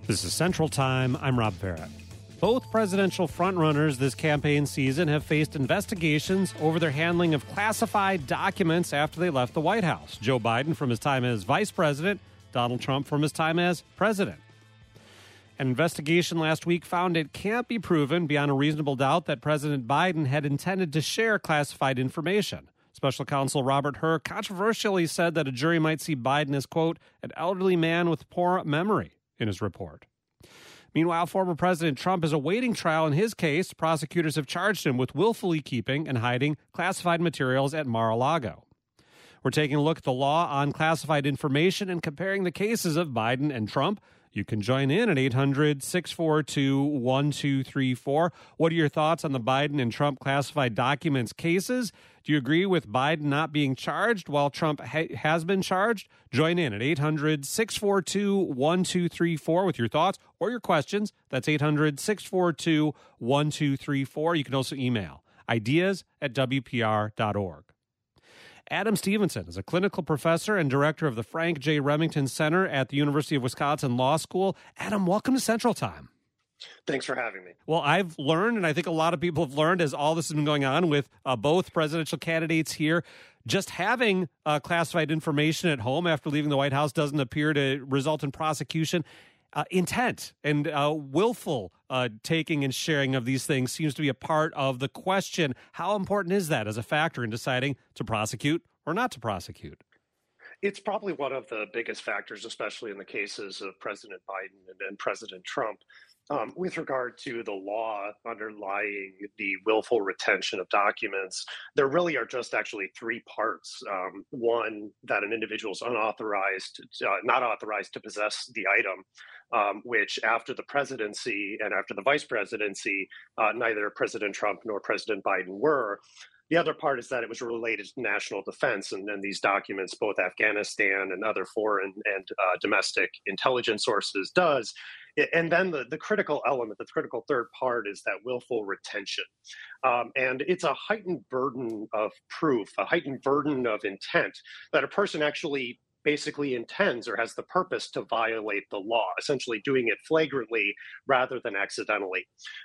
This is Central Time. I'm Rob Barrett. Both presidential frontrunners this campaign season have faced investigations over their handling of classified documents after they left the White House. Joe Biden from his time as vice president, Donald Trump from his time as president. An investigation last week found it can't be proven beyond a reasonable doubt that President Biden had intended to share classified information. Special counsel Robert Hur controversially said that a jury might see Biden as, quote, an elderly man with poor memory in his report. Meanwhile, former President Trump is awaiting trial in his case. Prosecutors have charged him with willfully keeping and hiding classified materials at Mar-a-Lago. We're taking a look at the law on classified information and comparing the cases of Biden and Trump. You can join in at 800-642-1234. What are your thoughts on the Biden and Trump classified documents cases? Do you agree with Biden not being charged while Trump has been charged? Join in at 800-642-1234 with your thoughts or your questions. That's 800-642-1234. You can also email ideas@wpr.org. Adam Stevenson is a clinical professor and director of the Frank J. Remington Center at the University of Wisconsin Law School. Adam, welcome to Central Time. Thanks for having me. Well, I've learned, and I think a lot of people have learned as all this has been going on with both presidential candidates here, just having classified information at home after leaving the White House doesn't appear to result in prosecution. Intent and willful taking and sharing of these things seems to be a part of the question. How important is that as a factor in deciding to prosecute or not to prosecute? It's probably one of the biggest factors, especially in the cases of President Biden and President Trump. With regard to the law underlying the willful retention of documents, there really are just actually three parts. One, that an individual is not authorized to possess the item, which after the presidency and after the vice presidency, neither President Trump nor President Biden were. The other part is that it was related to national defense, and then these documents, both Afghanistan and other foreign and domestic intelligence sources does. And then the critical element, the critical third part is that willful retention. And it's a heightened burden of proof, a heightened burden of intent that a person actually basically intends or has the purpose to violate the law, essentially doing it flagrantly rather than accidentally.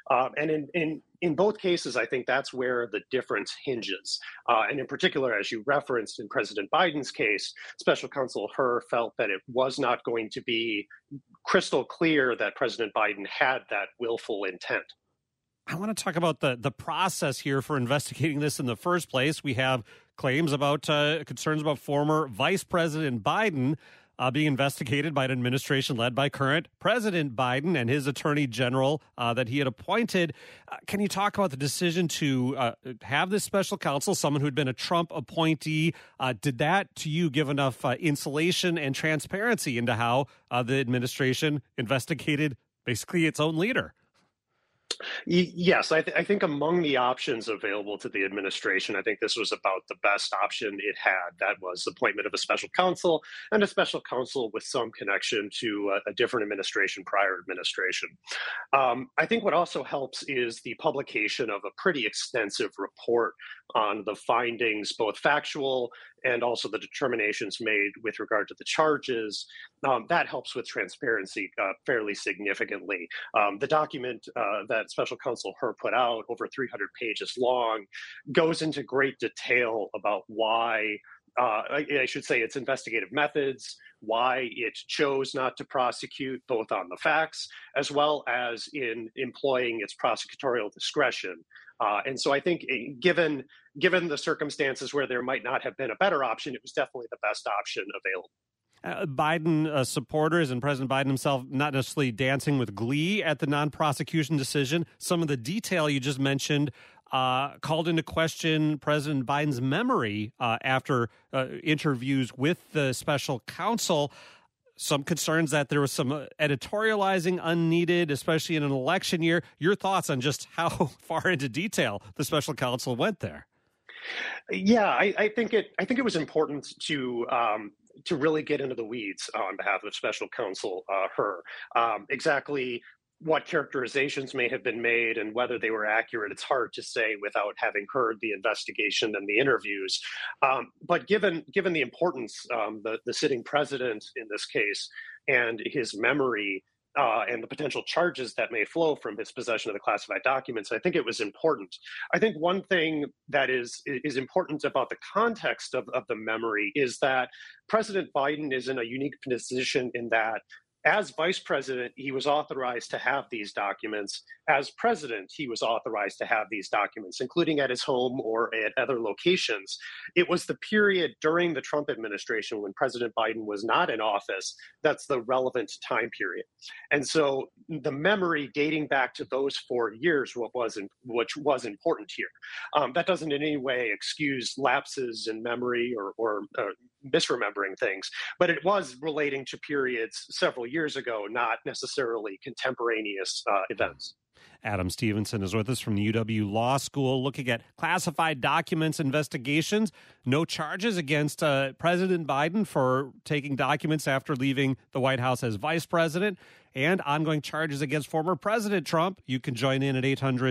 And in both cases, I think that's where the difference hinges. And in particular, as you referenced in President Biden's case, Special Counsel Hur felt that it was not going to be crystal clear that President Biden had that willful intent. I want to talk about the process here for investigating this in the first place. We have claims about concerns about former Vice President Biden being investigated by an administration led by current President Biden and his attorney general that he had appointed. Can you talk about the decision to have this special counsel, someone who'd been a Trump appointee? Did that, to you, give enough insulation and transparency into how the administration investigated basically its own leader? Yes, I think among the options available to the administration, I think this was about the best option it had. That was appointment of a special counsel and a special counsel with some connection to a different administration, prior administration. I think what also helps is the publication of a pretty extensive report on the findings, both factual and also the determinations made with regard to the charges. That helps with transparency fairly significantly. The document that Special Counsel Hur put out, over 300 pages long, goes into great detail about why, I should say, its investigative methods, why it chose not to prosecute, both on the facts as well as in employing its prosecutorial discretion. And so I think given the circumstances where there might not have been a better option, it was definitely the best option available. Biden supporters and President Biden himself not necessarily dancing with glee at the non-prosecution decision. Some of the detail you just mentioned called into question President Biden's memory after interviews with the special counsel. Some concerns that there was some editorializing unneeded, especially in an election year. Your thoughts on just how far into detail the special counsel went there? Yeah, I think it was important to really get into the weeds on behalf of Special Counsel Hur. Exactly what characterizations may have been made and whether they were accurate, it's hard to say without having heard the investigation and the interviews. But given the importance, the sitting president in this case and his memory, and the potential charges that may flow from his possession of the classified documents, I think it was important. I think one thing that is important about the context of the memory is that President Biden is in a unique position in that as vice president, he was authorized to have these documents. As president, he was authorized to have these documents, including at his home or at other locations. It was the period during the Trump administration when President Biden was not in office that's the relevant time period. And so the memory dating back to those 4 years, which was important here. That doesn't in any way excuse lapses in memory or misremembering things, but it was relating to periods several years ago, not necessarily contemporaneous events. Adam Stevenson is with us from the UW Law School, looking at classified documents investigations. No charges against President Biden for taking documents after leaving the White House as vice president, and ongoing charges against former President Trump. You can join in at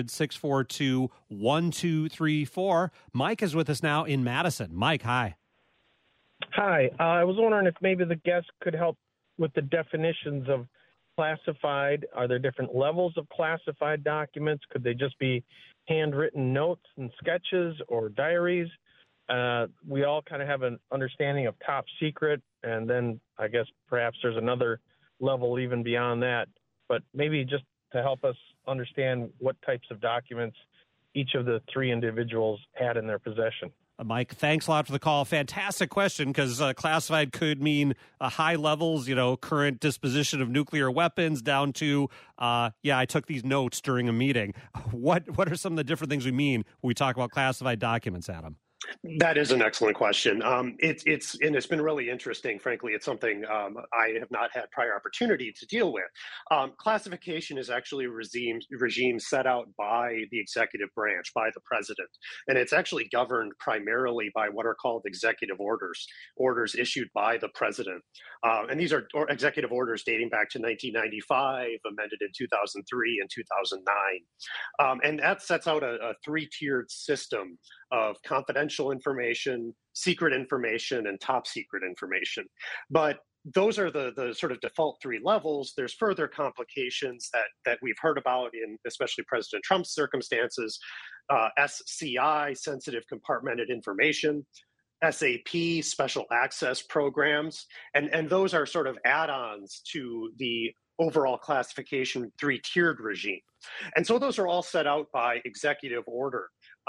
800-642-1234. Mike is with us now in Madison. Mike, hi. Hi. I was wondering if maybe the guest could help with the definitions of classified. Are there different levels of classified documents? Could they just be handwritten notes and sketches or diaries? We all kind of have an understanding of top secret, and then I guess perhaps there's another level even beyond that. But maybe just to help us understand what types of documents each of the three individuals had in their possession. Mike, thanks a lot for the call. Fantastic question, because classified could mean high levels, current disposition of nuclear weapons, down to, I took these notes during a meeting. What are some of the different things we mean when we talk about classified documents, Adam? That is an excellent question. It's been really interesting. Frankly, it's something I have not had prior opportunity to deal with. Classification is actually a regime set out by the executive branch, by the president, and it's actually governed primarily by what are called executive orders issued by the president. And these are executive orders dating back to 1995, amended in 2003 and 2009. And that sets out a three-tiered system of confidential information, secret information, and top secret information. But those are the sort of default three levels. There's further complications that we've heard about in especially President Trump's circumstances. SCI, sensitive compartmented information, SAP, special access programs, and those are sort of add-ons to the overall classification three-tiered regime. And so those are all set out by executive order.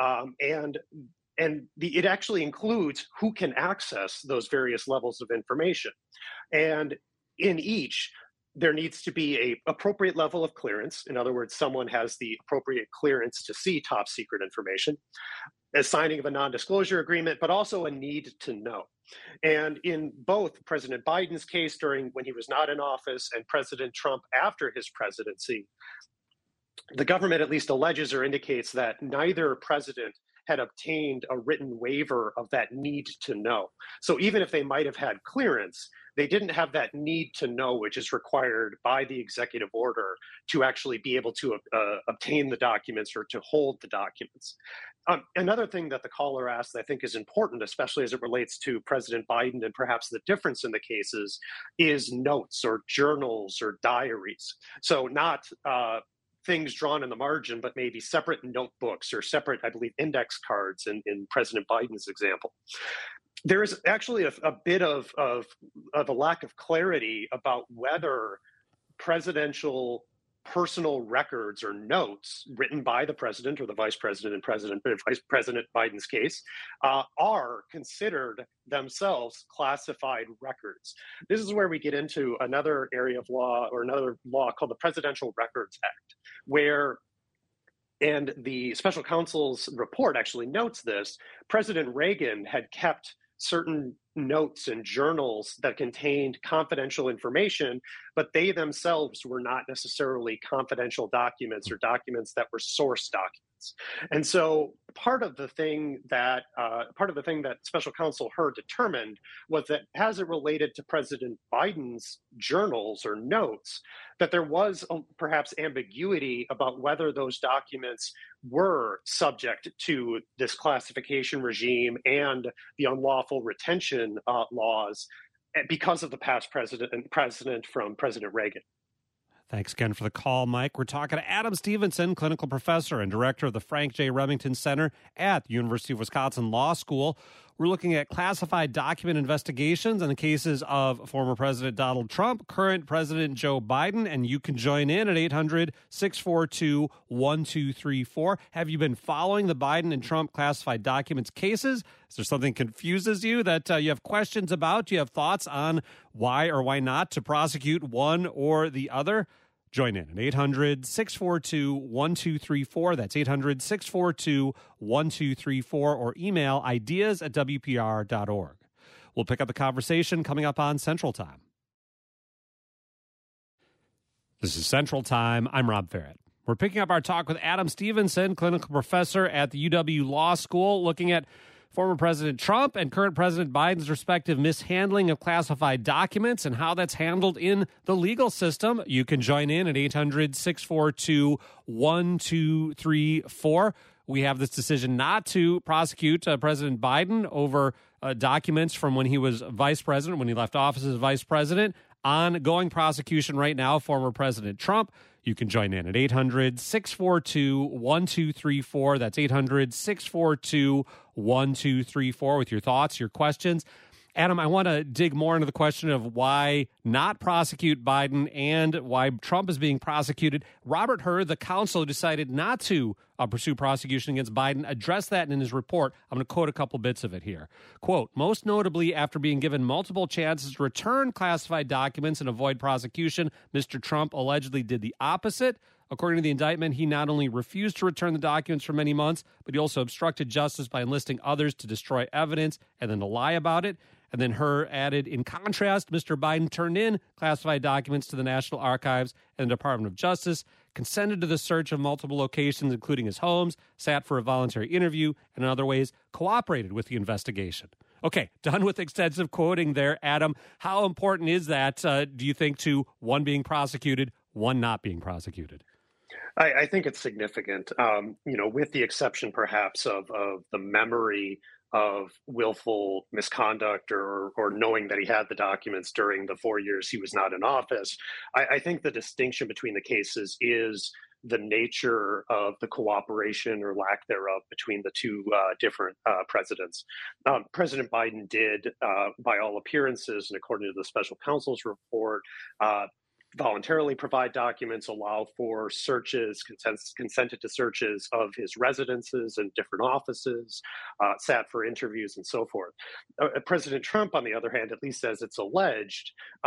It actually includes who can access those various levels of information. And in each, there needs to be an appropriate level of clearance. In other words, someone has the appropriate clearance to see top secret information, a signing of a non-disclosure agreement, but also a need to know. And in both President Biden's case when he was not in office and President Trump after his presidency, the government at least alleges or indicates that neither president had obtained a written waiver of that need to know. So even if they might have had clearance, they didn't have that need to know, which is required by the executive order to actually be able to obtain the documents or to hold the documents. Another thing that the caller asked, I think, is important, especially as it relates to President Biden and perhaps the difference in the cases, is notes or journals or diaries. So not things drawn in the margin, but maybe separate notebooks or separate, I believe, index cards in President Biden's example. There is actually a bit of a lack of clarity about whether presidential personal records or notes written by the president or the vice president in Vice President Biden's case are considered themselves classified records. This is where we get into another area of law or another law called the Presidential Records Act, and the special counsel's report actually notes this. President Reagan had kept certain notes and journals that contained confidential information, but they themselves were not necessarily confidential documents or documents that were source documents. And so part of the thing that special counsel Hur determined was that as it related to President Biden's journals or notes, that there was perhaps ambiguity about whether those documents were subject to this classification regime and the unlawful retention laws because of the past precedent from President Reagan. Thanks again for the call, Mike. We're talking to Adam Stevenson, clinical professor and director of the Frank J. Remington Center at the University of Wisconsin Law School. We're looking at classified document investigations in the cases of former President Donald Trump, current President Joe Biden, and you can join in at 800-642-1234. Have you been following the Biden and Trump classified documents cases? Is there something confuses you that you have questions about? Do you have thoughts on why or why not to prosecute one or the other? Join in at 800-642-1234. That's 800-642-1234 or email ideas@wpr.org. We'll pick up the conversation coming up on Central Time. This is Central Time. I'm Rob Ferret. We're picking up our talk with Adam Stevenson, clinical professor at the UW Law School, looking at former President Trump and current President Biden's respective mishandling of classified documents and how that's handled in the legal system. You can join in at 800-642-1234. We have this decision not to prosecute President Biden over documents from when he was vice president, when he left office as vice president. Ongoing prosecution right now, former President Trump. You can join in at 800-642-1234. That's 800-642-1234 with your thoughts, your questions. Adam, I want to dig more into the question of why not prosecute Biden and why Trump is being prosecuted. Robert Hur, the counsel, decided not to pursue prosecution against Biden, addressed that in his report. I'm going to quote a couple bits of it here. Quote, most notably, after being given multiple chances to return classified documents and avoid prosecution, Mr. Trump allegedly did the opposite. According to the indictment, he not only refused to return the documents for many months, but he also obstructed justice by enlisting others to destroy evidence and then to lie about it. And then Hur added, in contrast, Mr. Biden turned in classified documents to the National Archives and the Department of Justice, consented to the search of multiple locations, including his homes, sat for a voluntary interview, and in other ways cooperated with the investigation. Okay, done with extensive quoting there, Adam. How important is that, do you think, to one being prosecuted, one not being prosecuted? I think it's significant, with the exception perhaps of the memory of willful misconduct or knowing that he had the documents during the 4 years he was not in office. I think the distinction between the cases is the nature of the cooperation or lack thereof between the two different presidents. President Biden did, by all appearances, and according to the special counsel's report, voluntarily provide documents, allow for searches, consented to searches of his residences and different offices, sat for interviews and so forth. President Trump, on the other hand, at least as it's alleged,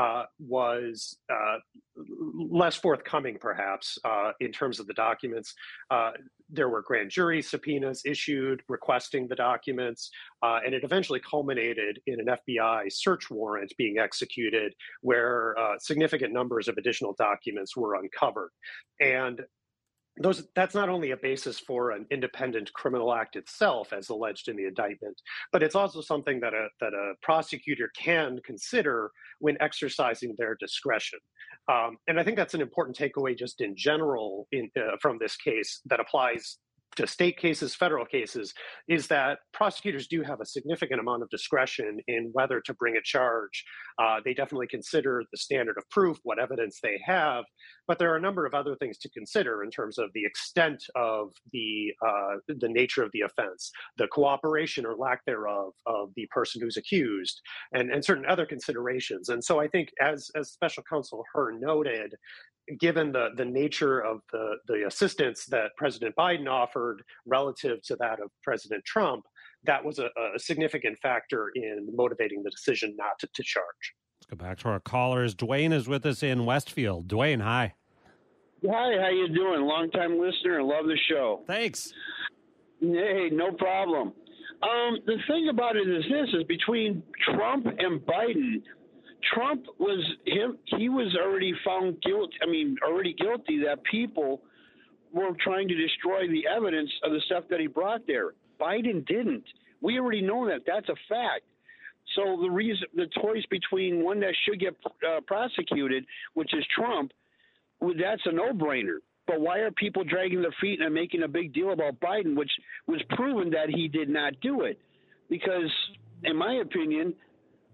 was less forthcoming, perhaps, in terms of the documents. There were grand jury subpoenas issued requesting the documents, and it eventually culminated in an FBI search warrant being executed where significant numbers of additional documents were uncovered. And that's not only a basis for an independent criminal act itself, as alleged in the indictment, but it's also something that a prosecutor can consider when exercising their discretion. And I think that's an important takeaway just in general from this case that applies to state cases, federal cases, is that prosecutors do have a significant amount of discretion in whether to bring a charge. They definitely consider the standard of proof, what evidence they have, but there are a number of other things to consider in terms of the extent of the nature of the offense, the cooperation or lack thereof of the person who's accused, and certain other considerations. And so I think, as Special Counsel Hur noted, given the nature of the assistance that President Biden offered relative to that of President Trump, that was a significant factor in motivating the decision not to charge. Let's go back to our callers. Dwayne is with us in Westfield. Dwayne, hi. Hi, how you doing? Long-time listener and love the show. Thanks. Hey, no problem. The thing about it is between Trump and Biden, Trump he was already found already guilty that people were trying to destroy the evidence of the stuff that he brought there. Biden didn't. We already know that. That's a fact. So the choice between one that should get prosecuted, which is Trump, that's a no-brainer. But why are people dragging their feet and making a big deal about Biden, which was proven that he did not do it? Because, in my opinion,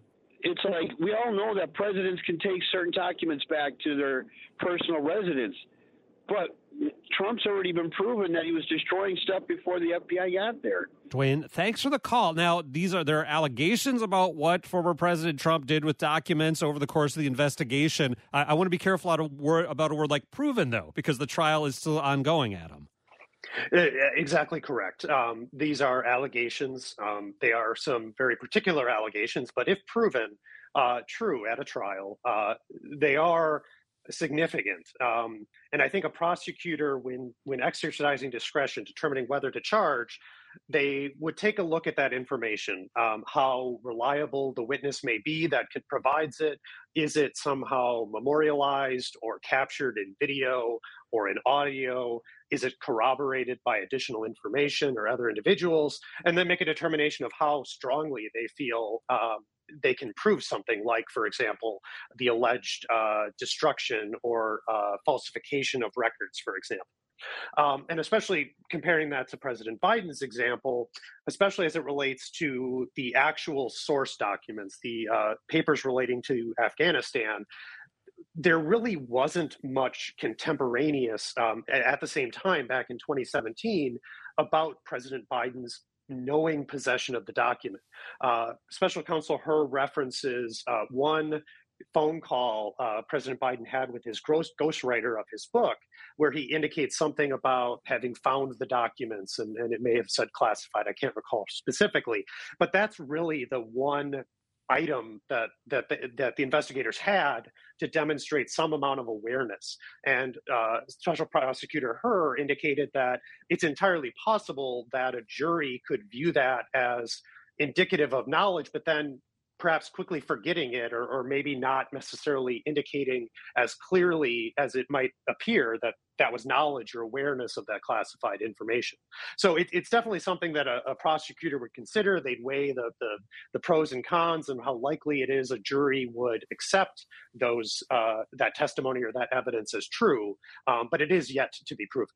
it's like we all know that presidents can take certain documents back to their personal residence, but Trump's already been proven that he was destroying stuff before the FBI got there. Dwayne, thanks for the call. Now, there are allegations about what former President Trump did with documents over the course of the investigation. I want to be careful about a word like proven, though, because the trial is still ongoing, Adam. Exactly correct. These are allegations. They are some very particular allegations, but if proven true at a trial, they are significant. And I think a prosecutor, when exercising discretion, determining whether to charge, they would take a look at that information, how reliable the witness may be that provides it. Is it somehow memorialized or captured in video or in audio? Is it corroborated by additional information or other individuals? And then make a determination of how strongly they feel they can prove something like, for example, the alleged destruction or falsification of records, for example. And especially comparing that to President Biden's example, especially as it relates to the actual source documents, the papers relating to Afghanistan, there really wasn't much contemporaneous at the same time back in 2017 about President Biden's knowing possession of the document. Special Counsel Hur references one phone call President Biden had with his ghostwriter of his book, where he indicates something about having found the documents, and it may have said classified. I can't recall specifically, but that's really the one item that the investigators had to demonstrate some amount of awareness. And Special Prosecutor Hur indicated that it's entirely possible that a jury could view that as indicative of knowledge, but then perhaps quickly forgetting it, or maybe not necessarily indicating as clearly as it might appear that that was knowledge or awareness of that classified information. So it's definitely something that a prosecutor would consider. They'd weigh the pros and cons and how likely it is a jury would accept those that testimony or that evidence as true, but it is yet to be proven.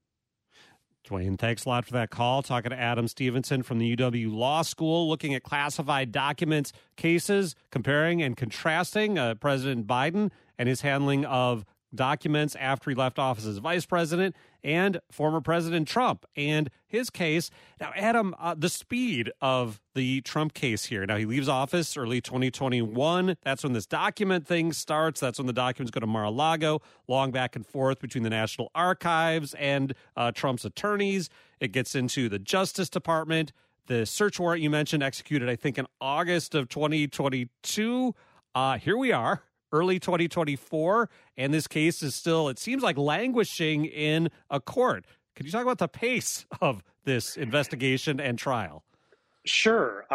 Dwayne, thanks a lot for that call. Talking to Adam Stevenson from the UW Law School, looking at classified documents cases, comparing and contrasting President Biden and his handling of documents after he left office as vice president, and former President Trump and his case. Now, Adam, the speed of the Trump case here. Now, he leaves office early 2021. That's when this document thing starts. That's when the documents go to Mar-a-Lago, long back and forth between the National Archives and Trump's attorneys. It gets into the Justice Department. The search warrant you mentioned executed, I think, in August of 2022. Here we are. Early 2024, and this case is still, it seems like, languishing in a court. Could you talk about the pace of this investigation and trial? Sure.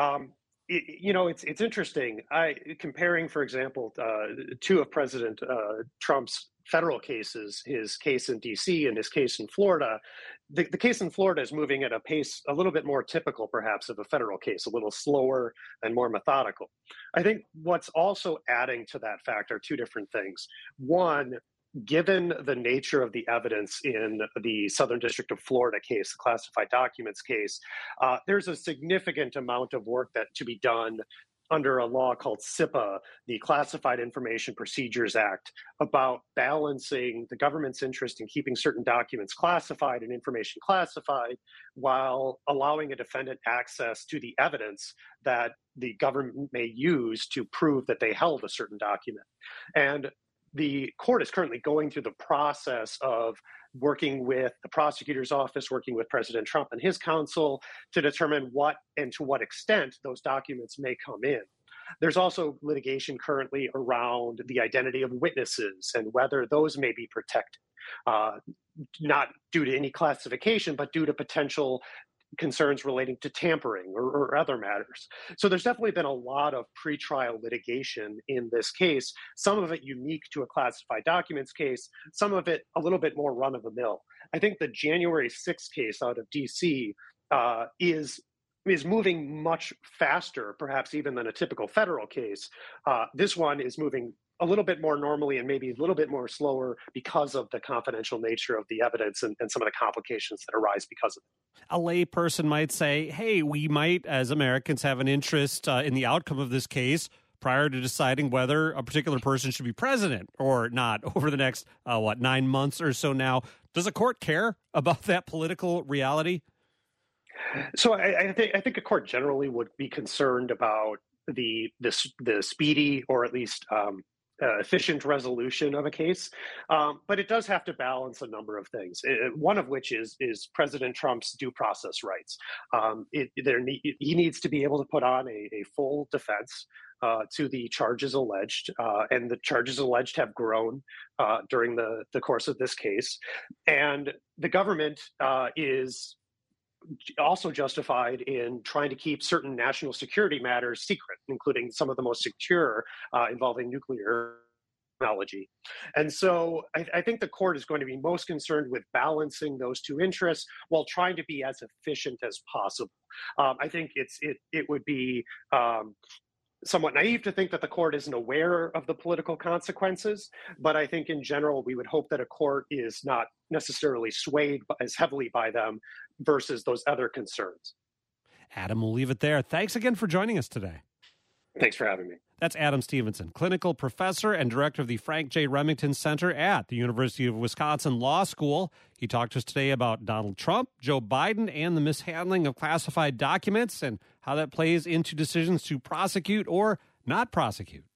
It's interesting. Comparing, for example, two of President Trump's federal cases, his case in D.C. and his case in Florida. The case in Florida is moving at a pace a little bit more typical, perhaps, of a federal case, a little slower and more methodical. I think what's also adding to that fact are two different things. One, given the nature of the evidence in the Southern District of Florida case, the classified documents case, there's a significant amount of work that to be done under a law called CIPA, the Classified Information Procedures Act, about balancing the government's interest in keeping certain documents classified and information classified while allowing a defendant access to the evidence that the government may use to prove that they held a certain document. And the court is currently going through the process of working with the prosecutor's office, working with President Trump and his counsel to determine what and to what extent those documents may come in. There's also litigation currently around the identity of witnesses and whether those may be protected, not due to any classification, but due to potential concerns relating to tampering or other matters. So there's definitely been a lot of pretrial litigation in this case, some of it unique to a classified documents case, some of it a little bit more run-of-the-mill. I think the January 6th case out of D.C. is moving much faster, perhaps even than a typical federal case. This one is moving a little bit more normally and maybe a little bit more slower because of the confidential nature of the evidence and some of the complications that arise because of it. A lay person might say, hey, we might, as Americans, have an interest in the outcome of this case, prior to deciding whether a particular person should be president or not over the next, 9 months or so now. Does a court care about that political reality? So I think a court generally would be concerned about the speedy or at least efficient resolution of a case, but it does have to balance a number of things. One of which is President Trump's due process rights. He needs to be able to put on a full defense to the charges alleged, and the charges alleged have grown during the course of this case, and the government is also justified in trying to keep certain national security matters secret, including some of the most secure involving nuclear technology. And so I think the court is going to be most concerned with balancing those two interests while trying to be as efficient as possible. I think it would be somewhat naive to think that the court isn't aware of the political consequences, but I think in general we would hope that a court is not necessarily swayed as heavily by them versus those other concerns. Adam, we'll leave it there. Thanks again for joining us today. Thanks for having me. That's Adam Stevenson, clinical professor and director of the Frank J. Remington Center at the University of Wisconsin Law School. He talked to us today about Donald Trump, Joe Biden, and the mishandling of classified documents and how that plays into decisions to prosecute or not prosecute.